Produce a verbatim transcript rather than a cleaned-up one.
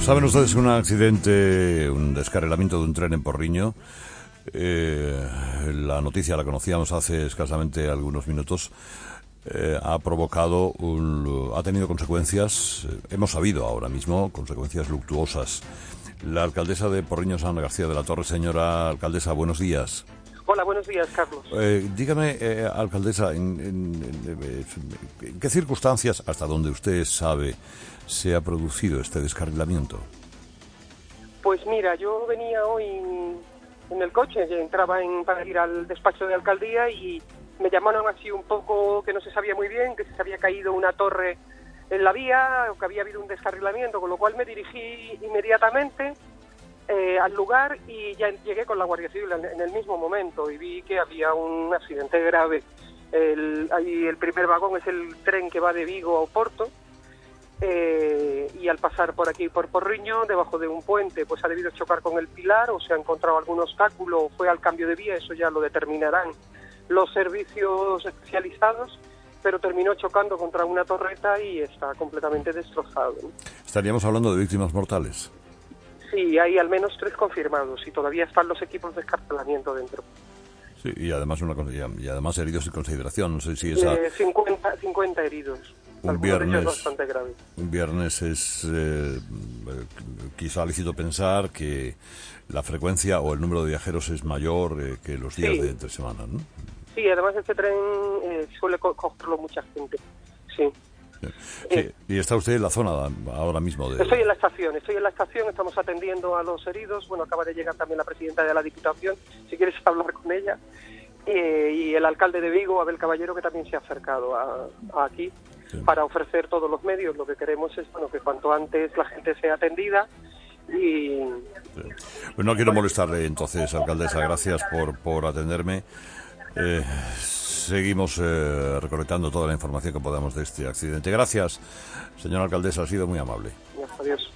Saben ustedes que un accidente, un descarrilamiento de un tren en Porriño, eh, la noticia la conocíamos hace escasamente algunos minutos, eh, ha provocado, un, ha tenido consecuencias, eh, hemos sabido ahora mismo, consecuencias luctuosas. La alcaldesa de Porriño, Ana García de la Torre. Señora alcaldesa, buenos días. Hola, buenos días, Carlos. Eh, dígame, eh, alcaldesa, ¿en, en, en, en qué circunstancias, hasta donde usted sabe, se ha producido este descarrilamiento? Pues mira, yo venía hoy en el coche, entraba en, para ir al despacho de alcaldía y me llamaron así un poco que no se sabía muy bien, que se había caído una torre en la vía o que había habido un descarrilamiento, con lo cual me dirigí inmediatamente eh, al lugar y ya llegué con la Guardia Civil en, en el mismo momento y vi que había un accidente grave. El, ahí el primer vagón es el tren que va de Vigo a Oporto. Eh, y al pasar por aquí por Porriño, debajo de un puente, pues ha debido chocar con el pilar o se ha encontrado algún obstáculo o fue al cambio de vía, eso ya lo determinarán los servicios especializados, pero terminó chocando contra una torreta y está completamente destrozado. ¿Estaríamos hablando de víctimas mortales? Sí, hay al menos tres confirmados y todavía están los equipos de escarcelamiento dentro. Sí, y además una y además heridos en consideración, no sé si esa... Eh, cincuenta, cincuenta heridos. Un viernes, bastante grave. un viernes es eh, quizá lícito pensar que la frecuencia o el número de viajeros es mayor eh, que los días sí. de entre semana, ¿no? Sí, además este tren eh, suele co cogerlo mucha gente, sí. Sí. Sí. ¿Y está usted en la zona ahora mismo? De... Estoy en la estación, estoy en la estación, estamos atendiendo a los heridos. Bueno, acaba de llegar también la presidenta de la Diputación, si quieres hablar con ella, eh, y el alcalde de Vigo, Abel Caballero, que también se ha acercado a, a aquí. Sí. Para ofrecer todos los medios. Lo que queremos es bueno que cuanto antes la gente sea atendida y... Sí. Pues no quiero molestarle entonces, alcaldesa, gracias por, por atenderme. Eh, seguimos eh, recolectando toda la información que podamos de este accidente. Gracias, señora alcaldesa, ha sido muy amable. Adiós.